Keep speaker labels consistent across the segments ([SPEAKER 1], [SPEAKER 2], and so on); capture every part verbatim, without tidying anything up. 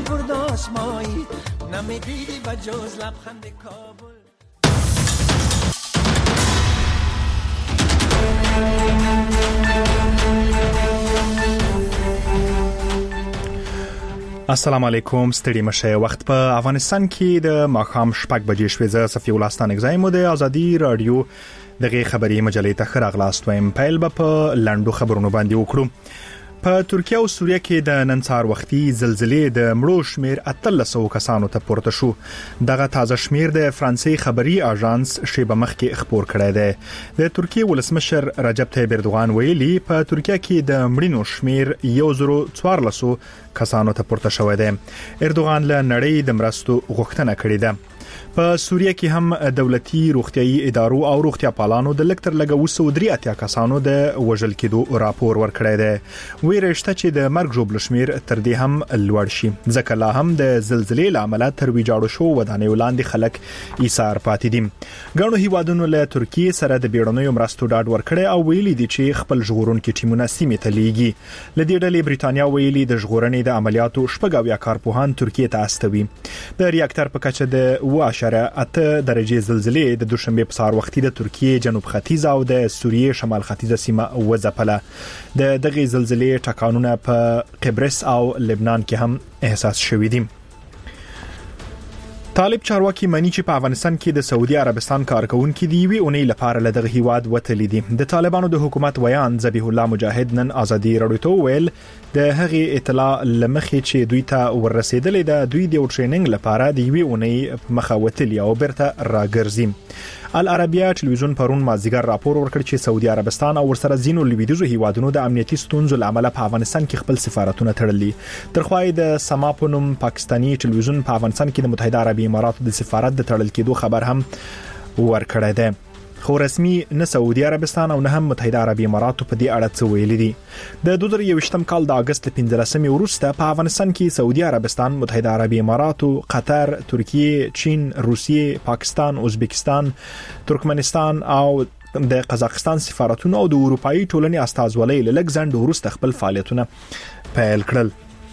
[SPEAKER 1] برداشت مایی نمیدیدی بجز لبخند کابل.
[SPEAKER 2] السلام علیکم. ستړي مشه. وخت په افغانستان کې د ماښام شپږ بجې شوې. زه صفي الله ستانک زایم د ازادي رادیو دغه خبري مجلې ته خراغلاست وایم. پیل به په لاندو خبرونو باندې وکړو. په ترکیه او سوریه کې د نن سهار وختي زلزلې د مړو شمیر اتلس سوه کسانو ته پورته شو. دغه تازه شمیر د فرانسې خبري اژانس شیبه مخکې خبر کړی دی. د ترکیه ولسمشر رجب طیب اردوغان ویلي په ترکیه کې د مړینو شمیر یو زره څوارلس کسانو ته پورته شوی دی. اردوغان له نړۍ د مرستو غوښتنه کړې ده. په سوریه کې هم دولتي روغتيایي ادارو او روغتیا پالانو د لکتر لګه وسو درې اتیا کسانو د وژل کېدو راپور ورکړی دی. ویرشته چې د مرګ جوړ شمیر تر دې هم لوړ شي. ځکه لا هم د زلزلې لامل تر ویجاړو شو ودانیو لاندې خلک ایثار پاتې دي. ګڼو هیوادونو له ترکیه سره د بیړنیو مرستو ډاډ ورکړی او ویلي دي چې خپل ژغورونکو ټیمونه سیمې ته لیږي. ل دې ډلې بریتانیا ویلي د ژغورنې د عملیاتو شپږاویا کارپوهان ترکیه ته استوي. د ریاکټر په کچه د واشه اته درجه زلزلې د دوشنبه په سهار وختي د ترکیه جنوب ختیځ او د سوریه شمال ختیځه سیمه وځپله. د دغه زلزلې ټکانونه په قبرس او لبنان کې هم احساس شوي دي. طالب چارواکي مني چې په افغانستان کې د سعودي عربستان کارکونکو دی وی اونۍ لپاره له دغه هیواد وتلی دي. د طالبانو د حکومت ویان ذبیح الله مجاهد نن ازادي رادیو ته ویل د هغه اطلاع لمخې چې دوی ته ورسېدلې ده دوی د ټریننګ لپاره دی وی اونۍ مخه وتلی او برته راګرځي. العربیه ټلویزیون پرون مازیګر راپور ورکړ چې سعودي عربستان او ورسره ځینو لویدیزو هیوادونو د امنیتي ستونزو لامل په افغانستان کې خپل سفارتونه تړلي. ترخوای د سماپونم پاکستانی ټلویزیون په افغانستان کې د متحده عربي اماراتو د سفارت د تړل کېدو خبر هم ورکړی دی. خو رسمي نه سعودي عربستان او نه هم متحده عربي اماراتو په دې اړه څه ویلي دي. د دوه زره یوویشتم کال د اگست پنځلسمې وروسته په افغانستان کې سعودي عربستان، متحده عربي اماراتو، قطر، ترکیه، چین، روسیه، پاکستان، ازبکستان، ترکمنستان او د قزاقستان سفارتونه او د اروپאי ټولنې استازولۍ لږ ځنډ وروسته خپل فعالیتونه پیل کړل.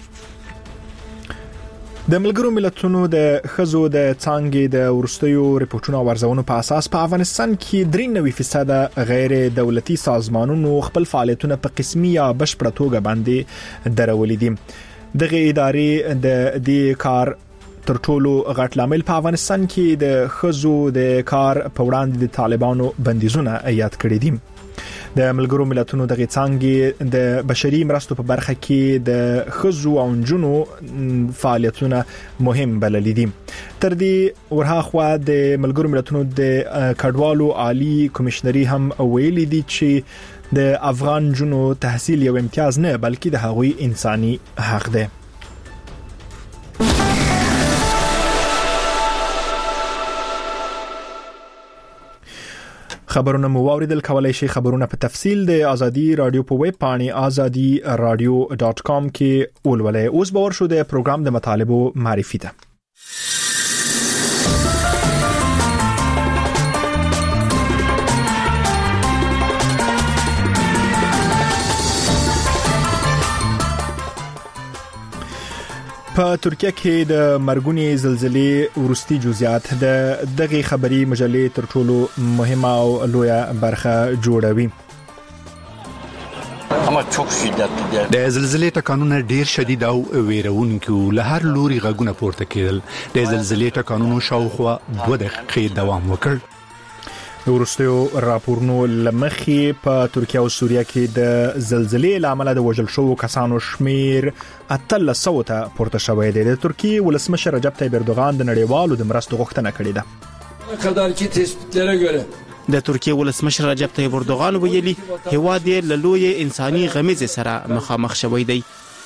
[SPEAKER 2] د ملګرو ملتونو د خزو د څانګې د ورستیو ریپورتونو او ارزونو په اساس په افغانستان کې درې نوي فیصد غیر دولتي سازمانونو خپل فعالیتونه په قسمي یا بشپړه توګه باندې درولې دي. دغه ادارې د دې کار تر ټولو غټ لامل په افغانستان کې د خزو د کار په وړاندې د طالبانو بندیزونه یاد کړی دي. د ملګرو ملتونو دغه څانګې د بشري مرستو په برخه کې د خزو او نجونو فعالیتونه مهم بللي دي. تر دې ورهاخوا د ملګرو ملتونو د کډوالو عالی کمشنري هم ویلي دي چې د افغان جنو تحصیل یو امتیاز نه بلکې د هغوی انساني حق دی. خبرونه مو واوریدل. کولای شئ خبرونه په تفصیل د ازادي رادیو په ویب پاڼې azadi radio dot com کې ولولئ. اوس به ورشو د پروګرام د مطالبو معرفي ته. په ترکیه کې د مرګونی زلزلې ورستي جزئیات د دغه خبري مجلې تر ټولو مهمه او لویه برخه جوړوي.
[SPEAKER 3] د زلزلې ټکانونه ډیر شدید او ویرونکي له هر لوري غږونه پورته کېدل. د زلزلې ټکانونو شاوخوا دوه دقیقې دوام وکړ.
[SPEAKER 2] ورستیو راپورونو لمخې په ترکیه او سوریه کې د زلزلې لامل د وژل شوو کسانو شمیر اتلس سوه ته پورته شوی دی. د ترکیه ولسمشر رجب طیب اردوغان د نړیوالو د مرستو غوښتنه کړې ده.
[SPEAKER 4] د ترکیه ولسمشر رجب طیب اردوغان ویلي هیواد یې له لوی انساني غمیزې سره مخامخ شوی دی.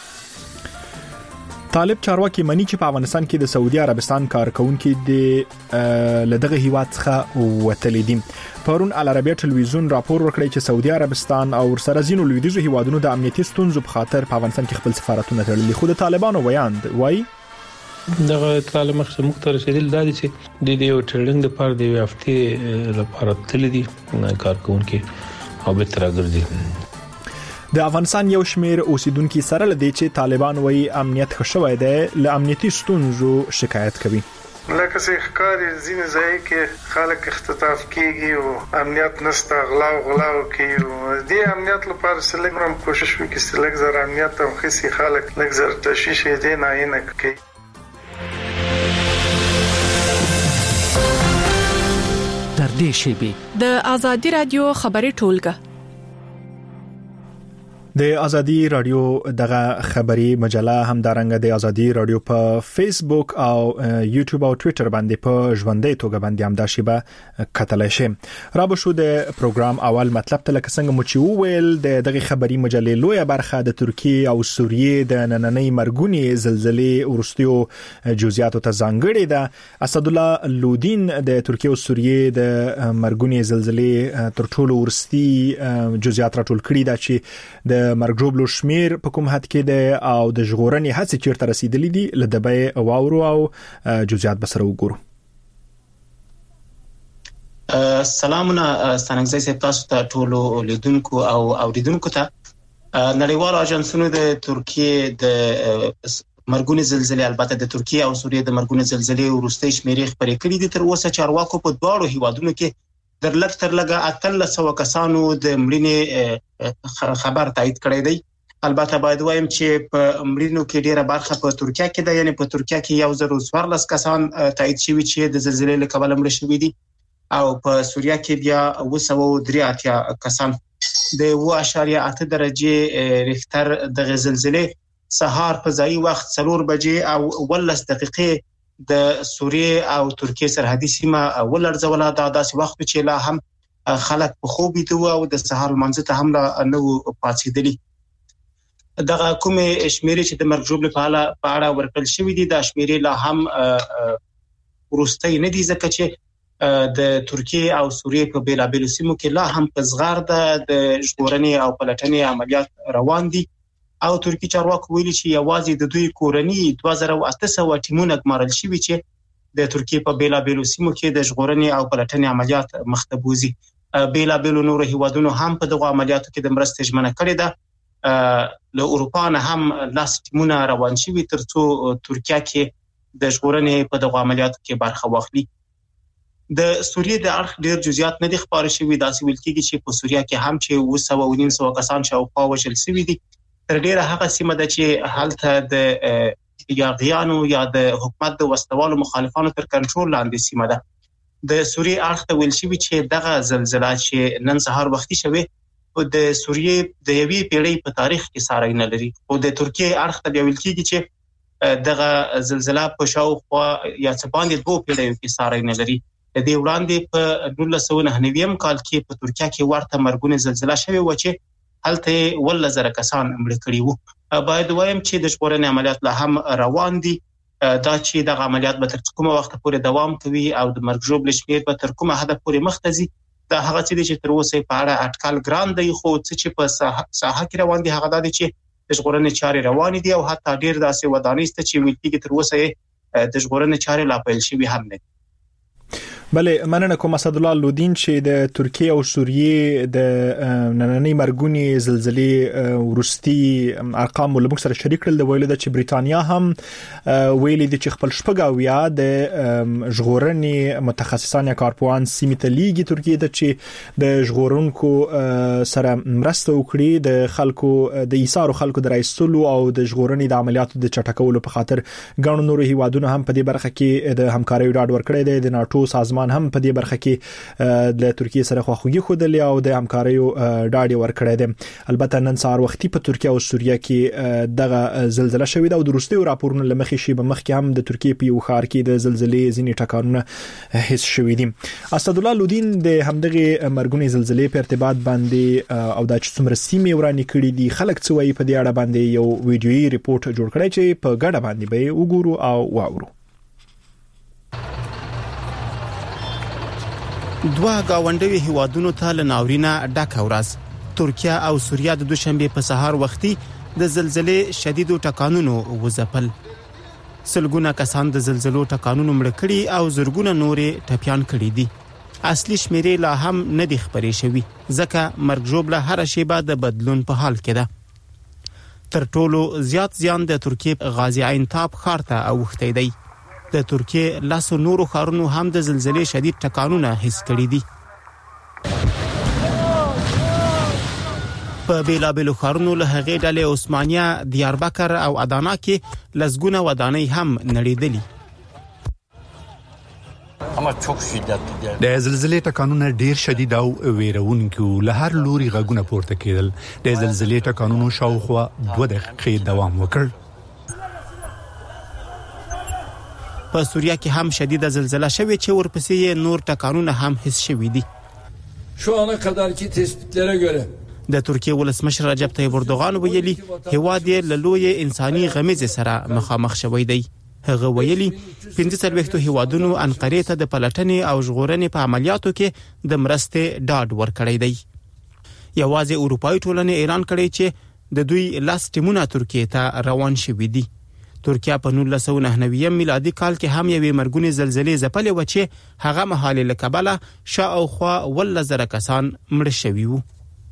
[SPEAKER 2] طالب چارواکي مني چې په افغانستان کې د سعودي عربستان کارکونکو د لدغه هیواد څخه وتلی دي. پرون العربیه ټلویزیون راپور ورکړی چې سعودي عربستان او ورسره ځینو لویدیزو هیوادونو د امنیتي ستونزو په خاطر په افغانستان کې خپل سفارتونه تړلي. خو د طالبانو ویان وایي
[SPEAKER 5] دغه اطلاع مخ موږ ته رسیدل دا دي چې د دې یو ټریننګ د پاره د هفته لپاره تل دي کارکونکو او به تر راګرځي.
[SPEAKER 2] د افغانستان یو شمیر اوسیدونکو سره لدی چې طالبان وایي امنیت خښوي دی ل امنیتي ستونزو شکایت کوي.
[SPEAKER 6] لکه څنګه ښکاري ځینې ځای کې خلک اختطاف کیږي او امنیت نشته، غلا او غلاو کوي. د امنیت لپاره سلګرام کوشش وکړي چې لږ امنیت او خسي خلک لږ تشویش دي نه نه کوي.
[SPEAKER 7] تر دې شی
[SPEAKER 8] د آزادي رادیو خبري ټولګه
[SPEAKER 2] د ازادي رادیو دغه خبري مجله هم دارنګه د ازادي رادیو په فیسبوک او یوټیوب او ټوئیټر باندې په ژوندۍ توګه باندې هم دا شیبه کتلای شي. را به شو د پروګرام اول مطلب ته لکه څنګه مو چې وویل د دغه خبري مجلې لویه برخه د ترکیه او سوریې د نننۍ مرګونی زلزلې ورستیو جزئیاتو ته ځانګړې ده. اسد الله لودین د ترکیه او سوریې د مرګونی زلزلې تر ټولو ورستي جزئیات راټول کړي دا چې د مرګ جوړلو شمیر په کوم حد کې ده او د ژغورنې هڅې چیرته رسیدلې دي لدبې واورو او جزئیات بسره وګورو.
[SPEAKER 9] سلامونه ستانګزي سپ تاسو ته ټولو لیدونکو او اوریدونکو ته. نړیوال اژانسونو د ترکیه د مرګونی زلزلې البته د ترکیه او سوریې د مرګونی زلزلې ورستۍ شمیرې خبرې کړې دي. تر اوسه چارواکو په دواړو هیوادونو کې در لږ تر لږه اتلس سوه کسانو د مړینې خبر تایید کړی دی. البته باید وایم چې په مړینو کې ډیره برخه په ترکیه کې ده، یعنی په ترکیه کې یو زر او څوارلس کسان تایید شوي چې د زلزلې له کبله مړه شوي دي او په سوریه کې بیا اوه سوه او درې اتیا کسان. د اوه اعشاریه اته درجې ریختر د زلزلې سهار په ځای وخت څلور بجې او ولس دقیقې د سوریې او ترکیه سرحدي سیمه ولرځوله. دا داسې وخت چې لا هم خلک په خوب دي او د سهار منځ ته هم لا نه پاتېدلي. دغه کومه شمیرې چې د مرګ جوړلو په اړه ورکړل شوې دي دا شمیرې لا هم ورستۍ نه دي، ځکه چې د ترکیه او سوریې په بیلابیلو سیمو کې لا هم په زغار د ژغورنې او پلټنې عملیات روان دي او ترکی چارواکو ویلي چې یوازې د دوی کورنی دوه زره او اته سوه ټیمونه ګمارل شوي چې د ترکیه په بیلابیلو سیمو کې د ژغورنې او پلټنې عملیات مخته بوزي. بیلابیلو نور هیوادونو هم په دغه عملیاتو کې د مرستې ژمنه کړې ده. له اروپا نه هم لاس ټیمونه روان شوي ترڅو ترکیه کې د ژغورنې په دغه عملیاتو کې برخه واخلي. د سوریې د اړخ ډیر جزئیات نه دي خبرې شوي. داسې ویل کېږي چې په سوریه کې هم چې اوه سوه او نیم سوه کسان شاوخوا وژل شوي دي. تر ډیره هغه سیمه ده چې هلته د یاغیانو یا د حکومت د وسوالو مخالفانو تر کنټرول لاندې سیمه ده. د سوریې اړخ ته ویل شوي چې دغه زلزلہ چې نن سهار وختي شوه د سوریې د یوې پیړۍ په تاریخ کې ساری نه لري. او د ترکیه اړخ ته ویل کېږي چې دغه زلزلہ په شاوخوا یا څه باندې دوه پیړیو کې ساری نه لري. د دې وړاندې په نولس سوه نهه نوي کال کې په ترکیه کې ورته مرګونی زلزلہ شوه و چې هلته ول زره کسان مړه کړي وو. باید وایم چې د ژغورنې عملیات لا هم روان دي. دا چې د عملیات به تر کومه وخت پورې دوام کوي او د مرګ جوړ شمیر به تر کومه حد پورې مختزي دا هغه چې تر اوسه په اړه اټکل ګران دی. خو چې په ساحه کې روان دي هغه د چې د ژغورنې چارې روان دي او حتی ډیر داسې ودانۍ ست چې ویل کېږي تر اوسه د ژغورنې چارې لا پیل شوي هم نه.
[SPEAKER 2] بله مننه کوم اسد الله لودین چې د ترکیه او سوریې د نننۍ مرګونی زلزلې ورستي ارقام ولوم سره شریک کړل. د ویل د چې بریتانیا هم ویلي دي چې خپل شپږاویا د ژغورنې متخصصان یا کارپوهان سیمه ته لیږي ترکیه ته چې د ژغورونکو سره مرسته وکړي د خلکو د ایثار خلکو د رئیسلو او د ژغورنې د عملیاتو د چټکولو په خاطر ګڼ نور هیوادونو هم په دې برخه کې د همکارۍ ډاډ ورکړی دی. د ناتو سازمان هم په دې برخه کې د ترکیه سره خواخوږي خوده او د همکاریو ډاډ ورکړی دی. البته نن سهار وختي په ترکیه او سوریه کې دغه زلزلہ شوې ده او د روسي راپورونو لمخې شي به مخکې هم د ترکیه په یو ښار کې د زلزلې ځینې ټکانونه حس شوې دي. اسد الله لودین د همدغه مرګونی زلزلې په ارتباط باندې او د څومره سیمې ورانې کړې دي خلک څه وایي په دې اړه باندې یو ویډیويي ریپورت جوړ کړی چې په ګډه باندې به وګورو او واورو.
[SPEAKER 4] دوه گاونډوي هیوادونو ته له ناورینه ډکه ورځ. ترکیه او سوریه د دوشنبه په سهار وختي د زلزلې شدیدو ټکانونو وځپل. سلګونه کسان د زلزلو ټکانونو مړ کړي او زرګونه نورې ټپيان کړي دي. اصلي شمیرې لا هم نه دي خبرې شوي ځکه مرګ ژوبله هر شیبه د بدلون په حال کې ده. تر ټولو زیات زیان د ترکیه غازی عین تاب ښار ته اوښتی دی. د ترکیه لاسو نورو ښارونو هم د زلزلې شدید ټکانونه حس کړي دي. په بیلابیلو ښارونو له هغې ډلې عثمانیه، دیاربکر او ادانا کې لسګونه ودانۍ هم نړېدلي.
[SPEAKER 3] د زلزلې ټکانونه ډیر شدید او ویرونکي له هر لوري غږونه پورته کېدل. د زلزلې ټکانونو شاوخوا دوه دقیقې دوام وکړ.
[SPEAKER 4] په سوریه کې هم شدیده زلزله شوې چې ورپسې نور ټکانونه هم حس شوي دي.
[SPEAKER 10] Şu ana kadarki tespitlere göre
[SPEAKER 4] د ترکیه ولسمشر رجب طیب اردوغان ویلي هیواد یې له لوی انساني غمیزې سره مخامخ شوی دی. هغه ویلي پنځه څلوېښت هیوادونو انقرې ته د پلټنې او ژغورنې په عملیاتو کې د مرستې ډاډ ورکړی دی. یوازې اروپایي ټولنې اعلان کړی چې د دوی لاس ټیمونه ترکیه ته روان شوي دي. ترکیه په نولس سوه نهه نوي میلادي کال کې هم یوې مرګونې زلزلې ځپلې و چې هغه مهال له کبله شاوخوا اوولس زره کسان مړه شوي وو.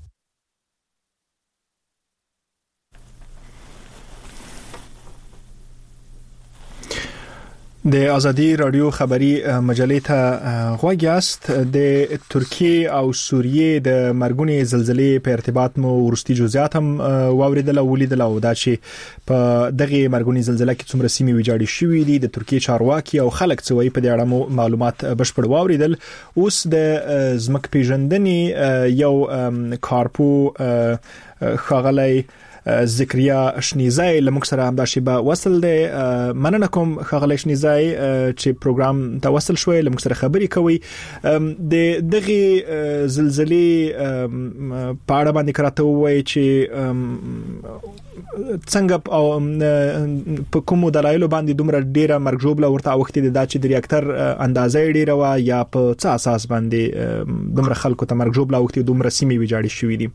[SPEAKER 2] د ازادي رادیو خبری مجلې ته غوږ یاست. د ترکیه او سوریه د مرګونې زلزلې په ارتباط مو ورستي جزئیات هم واوریدل او ولیدل او دا چې په دغه مرګونې زلزلې کې څومره سیمې ویجاړې شوې دي د ترکیه چارواکي او خلک څه وایي په دې اړه مو معلومات بشپړ واوریدل. اوس د زمک پیژندنې یو کارپو خاغلی ذکریا شنیزای لمک سره هم دا شیبه وصل دی. مننه کوم خاغلی شنیزای چې پروګرام ته وصل شوي لمک سره خبري کوي. د دغه زلزلې په اړه باندې کراته وایي چې څنګه او په کومو دلایلو باندې دومره ډیره مرګ ژوبله ورته اوختي د چې د ریاکټر اندازې ډیره وا یا په څه اساس باندې دومره خلکو ته مرګ ژوبله اوختي دومره سیمې ویجاړې شوې دي.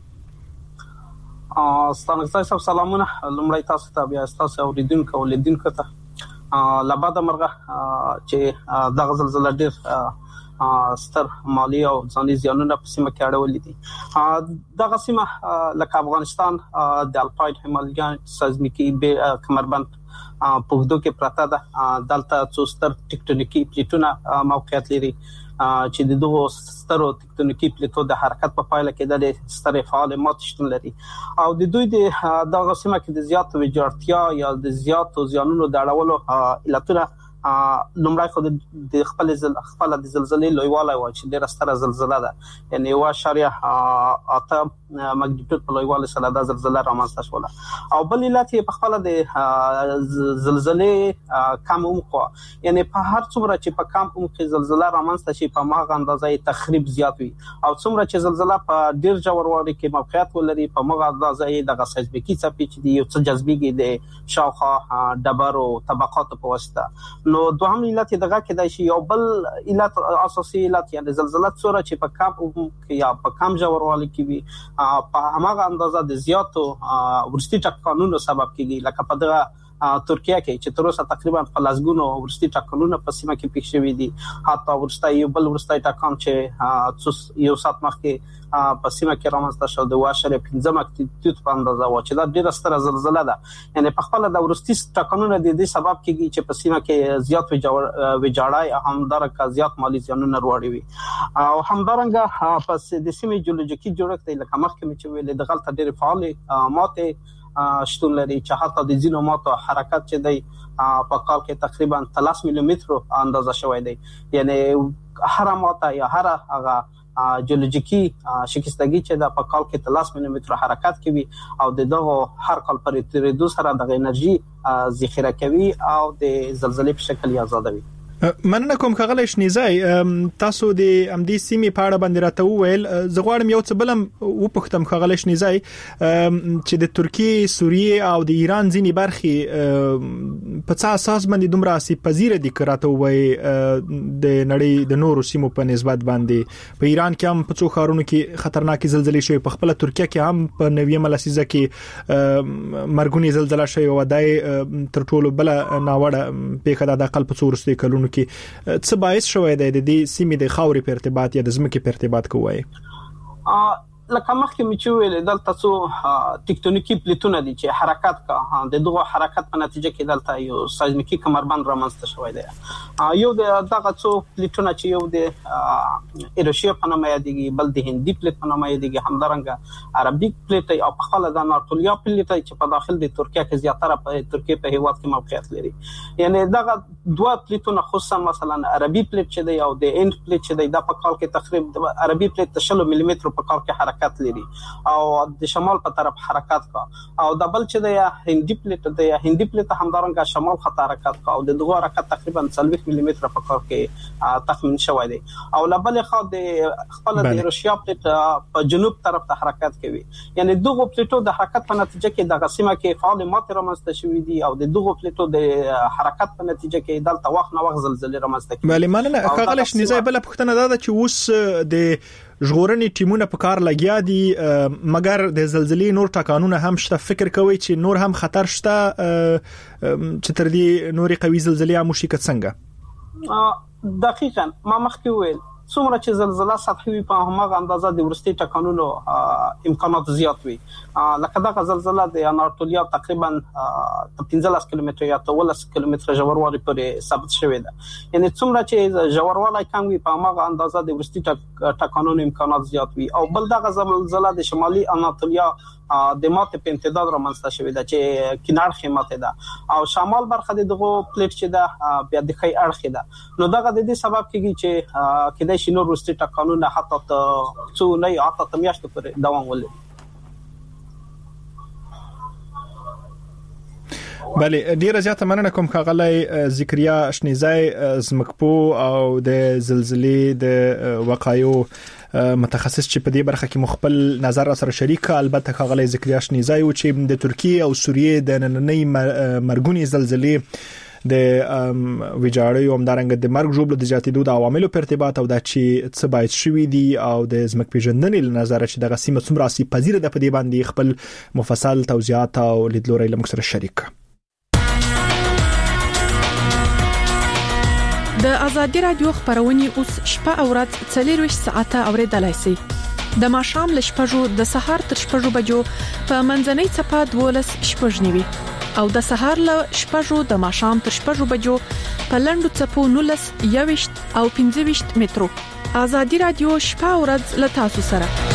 [SPEAKER 11] ستانکسای صاحب سلامونه. لمړی تاسو ته بیا تاسو اوریدونکو او لیدونکو ته لبا د مرغه چې دغه زلزلہ ډیر ستر مالی او ځاني زیانونه په سیمه کې اړولې دي. دغه سیمه لکه افغانستان د الپاین هیمالین سیزمیکي کمربند په وګړو کې پراته ده. دلته څو ستر ټیکټونیکي پلیټونه موقعیت لري چې د دوه سترو ټیکټونیکي پلیټو د حرکت په پایله کې د سترې فعالیت شتون لري او د دوی د دغه سیمه کې د زیات ویجاړتیا یا د زیات زیانونو د اړولو علتونه لومړی خو د خپل زل خپل د زلزلې لویوالی و چې ډېره ستره زلزله ده، یعنې یوه اعشاریه اته مګنیټیوډ په لویوالي سره دا زلزله رامنځته شوله. او بل علت یې په خپله د زلزلې کم عمق و، یعنې په هر څومره چې په کم عمق کې زلزله رامنځته شي په هماغه اندازه یې تخریب زیات وي، او څومره چې زلزله په ډېر ژوروالي کې موقعیت ولري په هماغه اندازه یې دغه سیزمیکي څپې چې دي یو څه جذبېږي د شاوخوا ډبرو طبقاتو په واسطه. نو دوهم علت دغه کېدای شي. یو بل علت اساسي علت یعنی زلزلہ څوره چې په کم یا په کم ژوروالي کې وي په هماغه اندازه د زیاتو ورستي ټکانونو سبب کېږي، لکه په دغه ترکیه کې چې تر اوسه تقریبا په لسګونو ورستي ټکانونه په سیمه کې پیښ شوي دي. حتی ورستی یو بل ورستی ټکان چې یو ساعت مخکې په سیمه کې رامنځته شو د اوه اعشاریه پنځه مګنیټیوډ په اندازه و چې دا ډېره ستره زلزله ده. یعنې په خپله د ورستي ټکانونه د دې سبب کېږي چې په سیمه کې زیات ویجاړی او همدارنګه زیات مالي زیانونه راوړي وي. او همدارنګه په د سیمې جیولوژیکي جوړښت دی، لکه مخکې مې چې ویلې دغلته ډېرې فعالې ماتې شتون لري چې حتی د ځینو ماتو حرکت چې دی په کال کې تقریبا تلس میلیمترو اندازه شوی دی. یعنې هر ماته یا هر هغه جیولوژیکي شکستګي چې د په کال کې تلس میلیمترو حرکت کوي او د دغه هر کال پر تیریدو سره د انرژي ذخیره کوي او د زلزلې په شکل آزادوي.
[SPEAKER 2] مننه کوم خغلی شنیزای. تاسو د امدی سیمې په اړه باندې راته وویل، زه غواړم یو څه بلم وپوښتم خغلی شنیزای چې د ترکیه، سوریه او د ایران ځینې برخې په څه اساس باندې دومره آسیب پذیره دي که راته ووایي د نړۍ د نورو سیمو په نسبت باندې؟ په ایران کې هم په څو ښارونو کې خطرناکې زلزلې شوې، په خپله ترکیه کې هم په نویمه لسیزه کې مرګونې زلزله شوې وه. دا تر ټولو بله ناوړه پیښه ده د اقل په څو وروستیو کلونو کارکونکو کې څه باعث شوی دی د دې سیمې د خاورې په ارتباط یا د ځمکې په ارتباط کوی؟
[SPEAKER 11] لکه مخکې مې چې ویل دلته څو ټیکټونیکي پلیټونه دي چې حرکت کا د دغه حرکت په نتیجه کې دلته یو سایزمیکي کمربند رامنځته شوی دی. یو د دغه څو پلیټونه چې یو د ایروشیا په نامه یادېږي، بل د هندي پلیټ په نامه یادېږي، همدارنګه عربي پلیټ او په خپل د اناټولیا پلیټ چې په داخل د ترکیه کې زیاتره په ترکیه په هیواد کې موقعیت لري. یعنی دغه دوه پلیټونه خصوصا مثلا عربي پلیټ چې دی او د هند پلیټ چې دی د په کال کې تقریبا عربي پلیټ شل ملي متر په کال کې حرکت لري او د شمال په طرف حرکت کا، او د بل چې د هندي پلیټ د هندي پلیټ همدارنګه شمال خط حرکت کا او د دغه حرکت تقریبا څلوېښت ملي متر په کال کې تخمین شوی دی. او لبل خو د خپل د روسیا پلیټ په جنوب طرف ته حرکت کوي. یعنی دغه پلیټو د حرکت په نتیجه کې د قسمه کې فعال مات رامنځته شوی دی او د دغه پلیټو د حرکت په نتیجه کې دلته وخت نه وخت زلزلې رامنځته کوي.
[SPEAKER 2] بله مننه. کاغلش نزای بل پښتنه دا چې اوس د ژغورنې ټیمونه په کار لګیا دي، مګر د زلزلې نور ټکانونه هم شته. فکر کوي چې نور هم خطر شته چې تر دې نورې قوي زلزلې هم وشي که څنګه؟
[SPEAKER 11] دقیقاً ما مخکې ویل څومره چې زلزلہ سطحي وي په هماغه اندازه د ورستي ټکانونو امکانات زیات وي. لکه دغه زلزلہ د اناټولیا تقریبا پنځلس کیلومتره یا اتلس کیلومتره ژوروالی پورې ثابت شوی ده. یعنی څومره چې ژوروالی کم وي په هماغه اندازه د ورستي ټکانونو امکانات زیات وي. او بل دغه زلزلہ د شمالي اناټولیا د ماته په امتداد رامنځته شوی ده چې کینار خیمته ده او شمال برخه دغه پلیټ چې ده بیا د خي اړخ ده. نو دغه د دې سبب کیږي چې کله شي نور ورستي ټکانونه حتی څو نه یا حتی میاشتې پورې دوام ولري.
[SPEAKER 2] بله ډیره زیاته مننه کوم ښاغلی ذکریا شنیزی زمکپو او د زلزلې د وقایو متخصص چې په دې برخه کې مخبل نظر سره شریک. البته ښاغلی ذکریا شنیزی او چې د ترکیه او سوریه د نننۍ مرګونی زلزلې د ویجاړیو همدارنګه د مرګ ژوبله د زیاتېدو د عواملو په ارتباط او د چې څه باید شوي دي او د ځمکې پیژندنې له نظره چې دغه سیمه څومره آسیب پذیره ده په دې باندې خپل مفصل توضیحات او لیدلوری له موږ سره شریک.
[SPEAKER 8] د ازادي رادیو خبرونه اوس شپه او ورځ څلور ساعته اوریدلای شئ. د ماښام له شپږو د سهار تر شپږو بجو په منځنۍ چپه دولس شپږ نیوي او د سهار له شپږو د ماښام تر شپږو بجو په لنډو چپو نولس یويشت او پنځه ویشت مترو. ازادي رادیو شپه او ورځ له تاسو سره.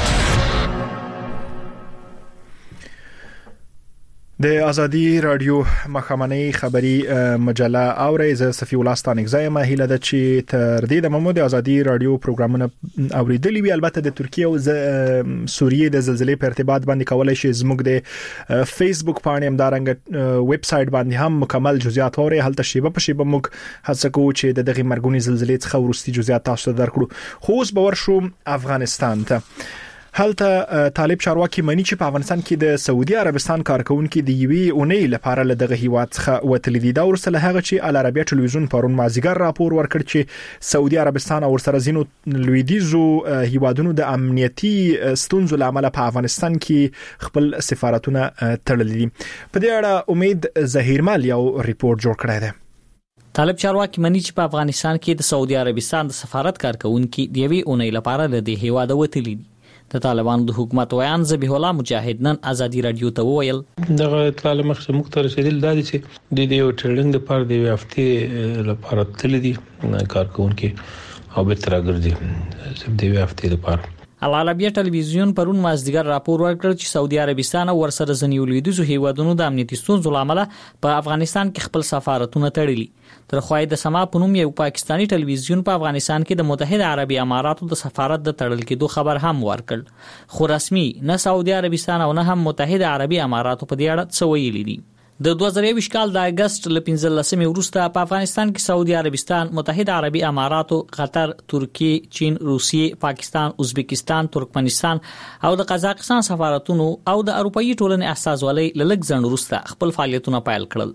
[SPEAKER 8] د ازادي رادیو مخامنۍ خبری مجله اوري ز صفي الله ستانګزای ما هیله ده چې تر دې د محمود ازادي رادیو پروګرامونه اوریدلی وی. البته د ترکیه او سوریه د زلزلې په ارتباط باندې کولای شي زموږ د فیسبوک باندې هم دارنګ ویب سټ باندې هم مکمل جزئیات اوري. هلته شیبه په شیبه موږ هڅه کوو چې د دغه مرګونی زلزلې څخه ورستي جزئیات تاسو ته درکړو. خو اوس به ورشو افغانستان ته. هلته طالب چارواکي منی چې په افغانستان کې د سعودي عربستان کارکونکو د یوې اونۍ لپاره له دغه هیواد څخه وتل دي. دا ورسره هغه چې ال عربیه ټلویزیون پرون مازیګر راپور ورکړ چې سعودي عربستان او ورسره زینو لویدیزو هیوادونو د امنیتي ستونزو لامل په افغانستان کې خپل سفارتونه تړلي دي. په دې اړه امید ظهیرمل یو ریپورت جوړ کړی دی.
[SPEAKER 12] طالب چارواکي منی چې په افغانستان کې د سعودي عربستان د سفارت کارکونکو د یوې اونۍ لپاره له دې هیواد وتل دي. د طالبانو د حکومت ویان ذبیح الله مجاهد نن ازادي رادیو ته وویل
[SPEAKER 5] دغه اطلاع مخه مختار رسیدل د دې چې د دې ټریننګ لپاره د هفته لپاره تل دي کارکونکو او به ترګرځي سب د هفته لپاره.
[SPEAKER 12] العربیه ټلویزیون پرون مازدیګر راپور ورکړ چې سعودي عربستان او ورسره ځنیو لیدوزو هیوادونو د امنیتي ستونزو لامل په افغانستان کې خپل سفارتونه تړلي. تر خوای د سما پونوم یو پاکستانی ټلویزیون په افغانستان کې د متحده عربی اماراتو د سفارت د تړل کېدو خبر هم ورکړ. خو رسمي نه سعودي عربستان او نه هم متحده عربی اماراتو په دې اړه څه ویلي دي. د دوه زره یو کال د اگست ل پنځلسمې وروسته په افغانستان کې سعودي عربستان، متحده عربی اماراتو، قطر، ترکیه، چین، روسیې، پاکستان، ازبکستان، ترکمنستان او د قزاقستان سفارتونو او د اروپאי ټولنې استازولۍ لږ ځنډ وروسته خپل فعالیتونه پیل کړل.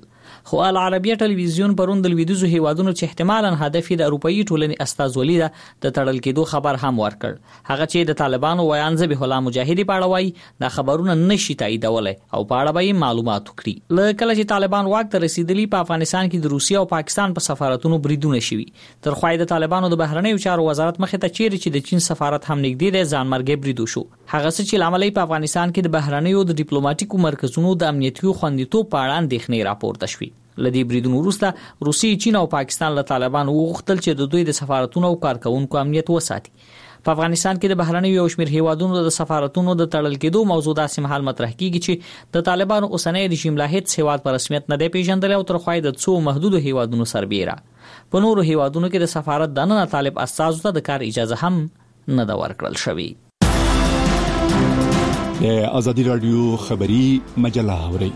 [SPEAKER 12] خو العربیه ټلویزیون پرون د لویدیزو هیوادونو چې احتمالاً هدف د اروپאי ټولنې استازولي ده د تړل کېدو خبر هم ورکړ. هغه چې د طالبانو ویان ذبیح الله مجاهدی پاړه وایي دا خبرونه نشي تاییدولای او پاړه به معلومات وکړي. لکه چې طالبان واک ته رسیدلی په افغانستان کې د روسیې او پاکستان په سفارتونو بریدونه شوي. تر خو د طالبانو د بهرنیو چارو وزارت مخه ته چیرې چې د چین سفارت هم نږدې د ځانمرګي بریدو شو. هغه څه چې لامل په افغانستان کې د بهرنیو د ډیپلوماټیکو مرکزونو د امنیتي خوندیتوب په اړه اندېښنې راپورته شوې. لدی بریدونو وروسته روسیې، چین او پاکستان له طالبانو وغوښتل چې د دوی د سفارتونو او کارکونکو امنیت وساتي. په افغانستان کې د بهرنیو یو شمېر هیوادونو د سفارتونو د تړل کېدو موضوع داسې مهال مطرح کیږي چې د طالبانو اوسنۍ رژیم لا هیڅ هیواد په رسمیت نه دی پیژندل او تر خو د څو محدودو هیوادونو سربیره په نورو هیوادونو کې د سفارت دننه طالب استازو ته د کار اجازه هم نه دا ورکړل شوې.
[SPEAKER 3] د ازادي رادیو خبری مجله اوري.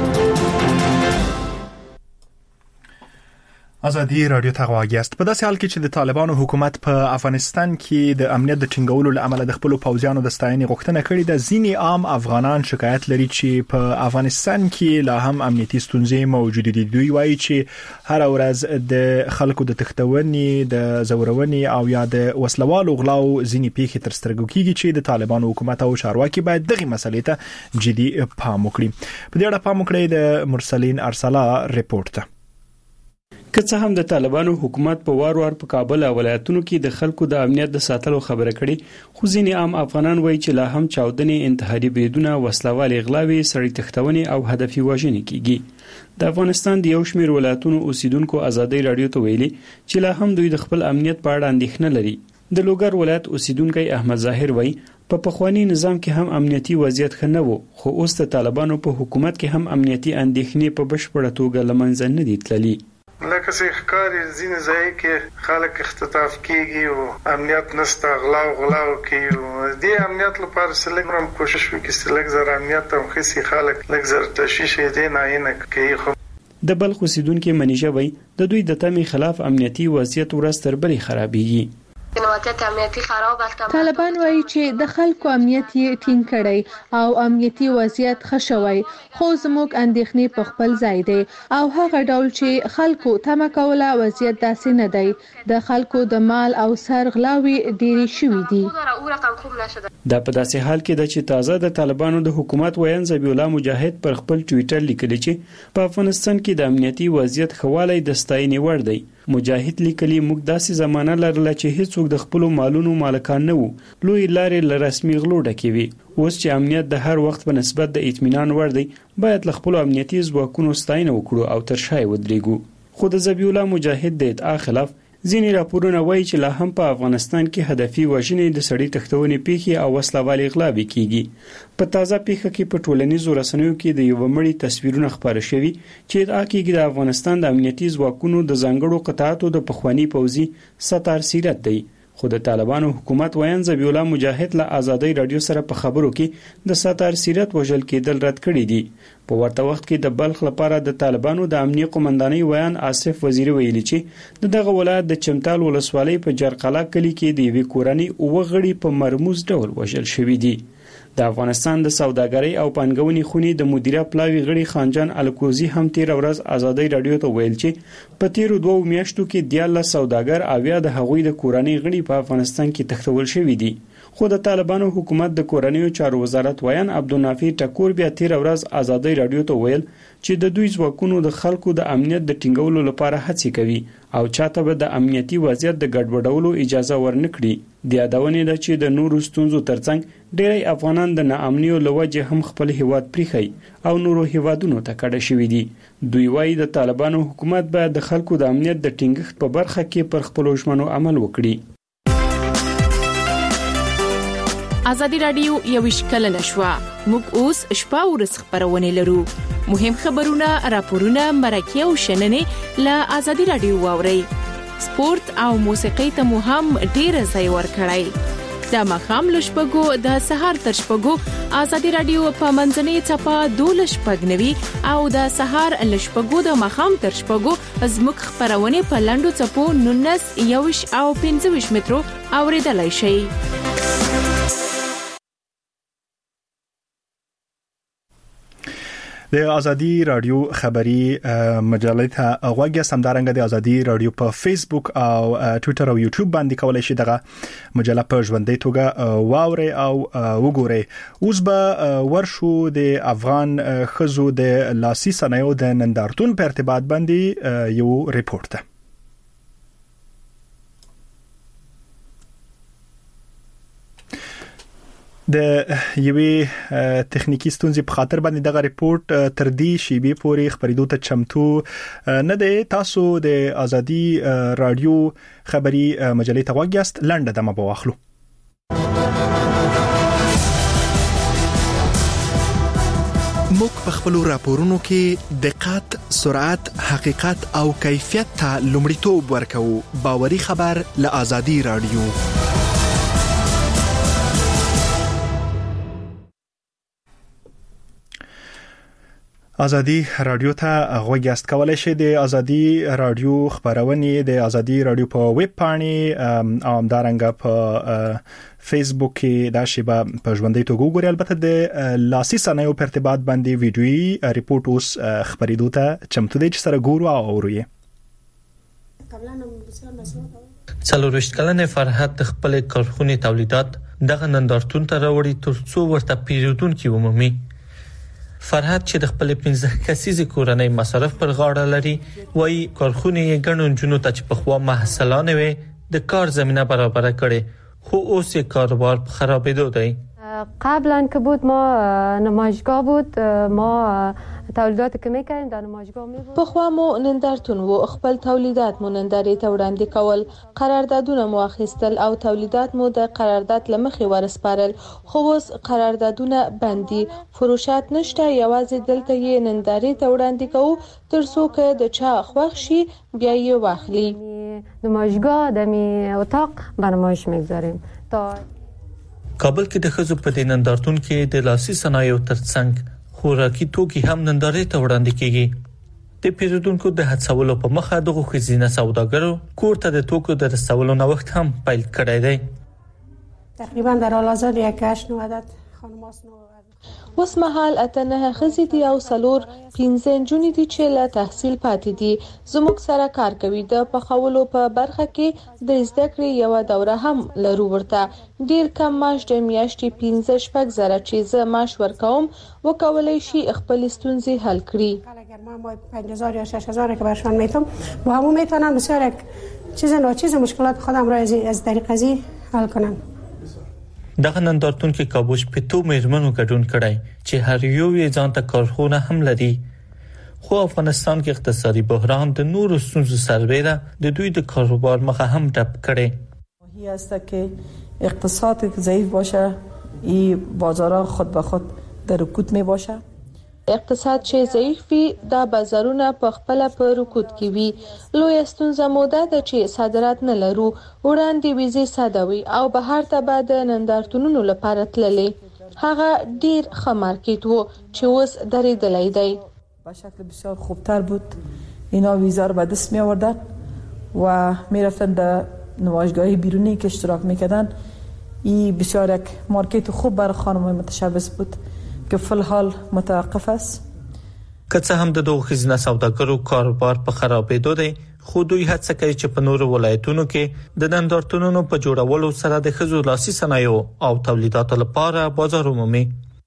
[SPEAKER 2] ازادي رادیو ته غواړي است په داسې حال کې چې د طالبانو حکومت په افغانستان کې د امنیت د ټینګولو لپاره د خپل پوځیانو د ستاینې غوښتنه کړې ده. ځینې عام افغانان شکایت لري چې په افغانستان کې لا هم امنیتي ستونزې موجود دي. دوی وایي چې هر ورځ د خلکو د تختونې، د زورونې او یا د وسلوالو غلاو ځینې پیښې تر سترګو کیږي چې د طالبانو حکومت او چارواکي باید دغه مسلې ته جدي پام وکړي. په دې اړه پام وکړئ د مرسلین ارسلا ریپورت.
[SPEAKER 13] که څه هم د طالبانو حکومت په وار وار په کابل او ولایتونو کې د خلکو د امنیت د ساتلو خبره کړي، خو ځینې عام افغانان وایي چې لا هم چاودنې، انتحاري بریدونه، وسلوال اغلاوي، سړي تښتونې او هدفي وژنې کیږي. د افغانستان د یو شمېر ولایتونو اوسیدونکو ازادي رادیو ته ویلي چې لا هم دوی د خپل امنیت په اړه اندېښنه لري. د لوګر ولایت اوسیدونکی احمد ظاهر وایي په پخوانی نظام کې هم امنیتي وضعیت ښه نه و، خو اوس د طالبانو په حکومت کې هم امنیتي اندېښنې په بشپړه توګه له منځه نه دي تللي.
[SPEAKER 6] لکه چې ښکاري ځینې ځای کې خلک اختطاف کیږي او امنیت نشته، غلا او غلاو کوي. دې امنیت لپاره سلګ هم کوشش وکړي چې لږ زر امنیت هم خسي خلک لږ زر تشویش دې نه نه کوي.
[SPEAKER 13] د بلخ اوسیدونکو منیژه وایي د دوی د تمې خلاف امنیتي وضعیت ورځ تر بلې خرابېږي.
[SPEAKER 14] طالبان وایي چې د خلکو امنیت یې ټینګ کړی او امنیتي وضعیت ښه شوی، خو زموږ اندېښنې په خپل ځای دی او هغه ډول چې خلکو تمه کوله وضعیت داسې نه دی. د خلکو د مال او سر غلاوي ډېرې شوې دي.
[SPEAKER 13] دا په داسې حال کې ده چې تازه د طالبانو د حکومت ویان ذبیح الله مجاهد پر خپل ټویټر لیکلی چې په افغانستان کې د امنیتي وضعیت خواله د ستاینې وړ دی. مجاهد لیکلی موږ داسې زمانہ لرله چې هیڅوک د خپل مالونو مالکان نه وو، لوی لارې له رسمي غلو ډکې وي. اوس چې امنیت د هر وخت په نسبت د اطمینان وړ دی، باید له خپل امنیتي ځواکونو ستاینه وکړو او تر شا ودرېږو. خو د ذبیح الله مجاهد د ادعا خلاف ځینې راپورونه وایي چې لا هم په افغانستان کې هدفي وژنې، د سړي تښتونې پیښې او وسلوال اغلاوې کیږي. په تازه پیښه کې په ټولنیزو رسنیو کې د یو مړي تصویرونه خپاره شوي چې ادعا کیږي د افغانستان د امنیتي ځواکونو د ځانګړو قطعاتو د پخوانی پوځي ستار سیرت دی. خو د طالبانو حکومت ویان ذبیح الله مجاهد له ازادي رادیو سره په خبرو کې د ستار سیرت وژل کېدل رد کړي دي. په ورته وخت کې د بلخ لپاره د طالبانو د امنیه قومندانۍ ویان آصف وزیر ویلي چې د دغه ولایت د چمتال ولسوالۍ په جرقلا کلی کې د یوې کورنۍ اوه غړي په مرموز ډول وژل شوي دي. د افغانستان د سوداګرۍ او پانګونې خونې د مدیره پلاوي غړي خانجان الکوزي هم تیر ورځ ازادي رادیو ته ویل چې په تیرو دوه میاشتو کې دیاله سوداګر او یا د هغوی د کورنۍ غړي په افغانستان کې تښتول شوي دي. خو د طالبانو حکومت د کورنیو چارو وزارت ویان عبدالنافع ټکور بیا تیر ورځ ازادي رادیو ته ویل چې د دوی ځواکونو د خلکو د امنیت د ټینګولو لپاره هڅې کوي او چاته به د امنیتي وضعیت د ګډوډولو اجازه ورنکړي. د یادونې ده چې د نورو ستونزو ترڅنګ ډېری افغانان د ناامنیو له وجې هم خپل هیواد پریښی او نورو هیوادونو ته کډه شوي دي. دوی وایي د طالبانو حکومت باید د خلکو د امنیت د ټینګښت په برخه کې پر خپلو ژمنو عمل وکړي.
[SPEAKER 15] ازادي رادیو یویش کلنه شوه. موږ اوس شپه ورځ خبرونه لرو. مهم خبرونه، راپورونه، مرکه او شننې له ازادي رادیو واورئ. سپورت او موسیقي ته مو هم ډیر ځای ورکړئ. د مخام لشپګو د سهار تر شپګو ازادي رادیو په منځنۍ چپا دولس شپږنوي او د سهار لشپګو د مخام تر شپګو زموږ خبرونه په لاندو چپو نونس یوش او پنځه مترو اوریدلای شئ.
[SPEAKER 2] د ازادي رادیو خبری مجله ته غوږی سمدارنګ د ازادي رادیو په فیسبوک او ټوئیټر او یوټیوب باندې کولای شئ دغه مجله په ژوندۍ توګه واوري او وګورئ. اوس به ورشو د افغان خزو د لاسي صنایعو د نندارتون په ارتباط باندې یو ریپورت ده. د یوې تخنیکی ستونزې په خاطر باندې دغه ریپورت تر دې شیبې پورې خبرېدو ته چمتو نه دی. تاسو د ازادي رادیو خبری مجلې ته غوږیاست. لنډه دمه به واخلو. موږ په خپل راپورونو کې دقت، سرعت، حقیقت او کیفیت ته لومړیتوب ورکوو. باوري خبر له ازادي رادیو. ازادي رادیو ته غوږیاست. کولای شئ د ازادي رادیو خبرونه د ازادي رادیو په ویب پاڼې او همدارنګه په فیسبوک کې دا شی به په ژوندۍ توګه وګورئ. البته د لاسي صنایعو په ارتباط باندې ویډیويي ریپورت اوس خبرېدو ته چمتو دی چې سره ګورو او اورو.
[SPEAKER 16] څلورشت کلنې فرحت خپل کارخونه تولیدات دغه نندارتون ته راوړي ترڅو ورته پیرودونکو ومومي. فرحت چې د خپل پنځه کسیزې کورنۍ مصرف پر غاړه لري وایي کارخونه یې ګڼو جنونو ته چې په خوا محصلانه وي د کار زمينه برابر کړي خو اوس یې کاروبار په خرابېدو دی.
[SPEAKER 17] قبلا که بود ما نمایشگاه بود ما تولیدات که میکردیم در نمایشگاه می بود.
[SPEAKER 14] پخوا مو نندارتون و خپل تولیدات مو نندارې ته وړاندې کول، قراردادونه مو اخیستل او تولیدات مو د قرارداد لمخې ورسپارل. خو اوس قراردادونه بندي، فروشات نشته، یوازې دلته یې نندارې ته وړاندې کوو ترڅو که د چا خوښ شي بیا یې واخلي.
[SPEAKER 17] نمایشگاه دمی اتاق برنامه‌اش میگذاریم تا
[SPEAKER 16] کابل کې د خزو په نندارتون کې د لاسي صنایعو ترڅنګ خوراکي توکي هم نندارې ته وړاندې کیږي. د پیرودونکو د هڅولو په مخه دغه خزینه سوداګرو کور ته د توکو د رسولو نوښت هم پیل کړی دی.
[SPEAKER 18] تقریبا در حال حاضر یک هشت نه عدد خانم‌هاست نو
[SPEAKER 14] اوس مهال اته نه خزې دي او څلور پنځه نجونې دي چې له تحصیل پاتې دي. زموږ سره کار کوي. د پخولو په برخه کې د زده کړې یو دوره هم لرو. ورته ډیر کم معاش د میاشتې پنځه شپږ زره چې زه معاش ورکوم وکولای شي خپل ستونزې حل کړي.
[SPEAKER 18] اگر ما ما پنج هزار یا شش هزار که برشان میتونم با همون میتونم بسیار یک چیز ناچیز مشکلات خودم را از طریق ازی حل کنم.
[SPEAKER 16] دغه نندارتون کې کابوش په تو میرمنو ګډون کړای چې هر یو یې ځان ته کارخونه هم لري. خو افغانستان کې اقتصادي بحران د نورو ستونزو سربېره د دوی د کاروبار مخه هم ټپ کړي.
[SPEAKER 19] هی است که اقتصاد ضعیف باشه ای بازارها خود به خود در رکود می باشه.
[SPEAKER 14] اقتصاد چې ضعیف وي دا بازارونه په خپل په رکود کې وي. لوی ستونزه موده ده چې صادرات نه لرو. وړاندې ویزې ساده وي او بهر ته به د نندارتونونو لپاره تللې. هغه ډیر ښه مارکیټ وو چې اوس درېدلی دی.
[SPEAKER 19] به شکل بسیار خوبتر بود. اینا ویزا رو به دست می آوردن و می رفتن در نمایشگاه بیرونی که اشتراک می کردن. این بسیار یک مارکیت خوب برای خانم متشبث بود که فی الحال متوقف است.
[SPEAKER 16] که څه هم د دوه خزینه سوداګرو کاروبار په خرابېدو دی خو دوی هڅه کوي چې په نورو ولایتونو کې د نندارتونونو په جوړولو سره د خزو لاسي صنایعو او تولیداتو لپاره بازار ومومي.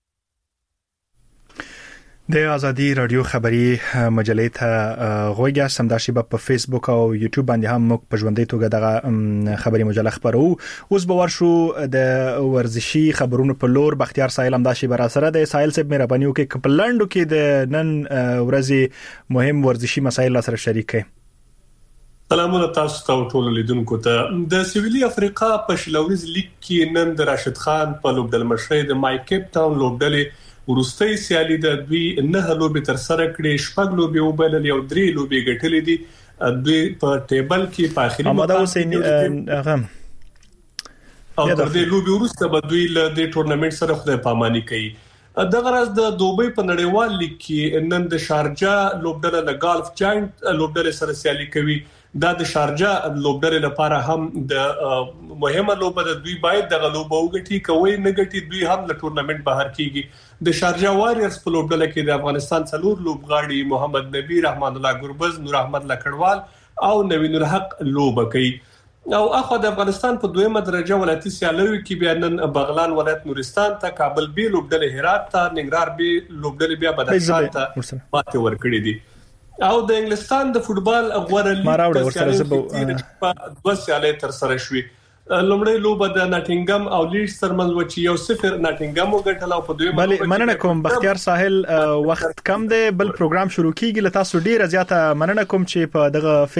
[SPEAKER 2] د ازادي رادیو خبری مجلې ته غوږی سم د شیبه په فیسبوک او یوټیوب باندې هم موږ په ژوندۍ توګه دغه خبری مجله خبرو. اوس به ورشو د ورزشي خبرونو په لور. بختیار سایل هم د شیبه را سره د سایل صاحب مهرباني وکړي کپلانډو کې د نن ورځې مهم ورزشي مسایل سره شریک کړي.
[SPEAKER 20] سلامونه تاسو ته ټول لیدونکو ته. د سویلي افریقا په شلوريز لیگ کې نن د راشد خان په لوبډل مشرۍ د مای کیپ ټاون لوبډلې ورستۍ سیالي د دوی نه لوبې تر سره کړې. شپږ لوبې وبلل یو درې لوبې ګټلې دي. دوی په ټیبل کې په اخري
[SPEAKER 2] مقام هغه
[SPEAKER 20] او د دې لوبې ورسته به دوی له دې ټورنمنت سره خدای پاماني کوي. دغه راز د دوبۍ په نړیوال لیګ کې نن د شارجه لوبډله له ګالف جاینټ لوبډله سره سیالي کوي. دا د شارجه لوبډله لپاره هم د مهمه لوبه د دوی باید د غلوبه وګټي کوي نه ګټي دوی هم له ټورنمنت بهر کیږي. د شارجه واریرز په لوبډله کې د افغانستان څلور لوبغاړي محمد نبی، رحمان الله ګربز، نور احمد لکړوال او نوین الحق لوبه کوي. او اخو د افغانستان په دویمه درجه ولایتي سیالیو کې بیا نن بغلان ولایت نورستان ته، کابل بي لوبډله هرات ته، ننګرهار بي لوبډله بیا بدخشان ته پاتې ورکړي دي. او د انګلستان د فوتبال غوړه لیګ په دوه سیالۍ تر سره شوې. لومړی لوبه د ناټینګم او لیډز ترمنځ و چې یو صفر ناټینګم وګټل او په دویمه
[SPEAKER 8] بل مننه کوم بختیار ساحل وخت کم دی، بل پروګرام شروع کیږي. لته تاسو ډیره زیاته مننه کوم چې په دغه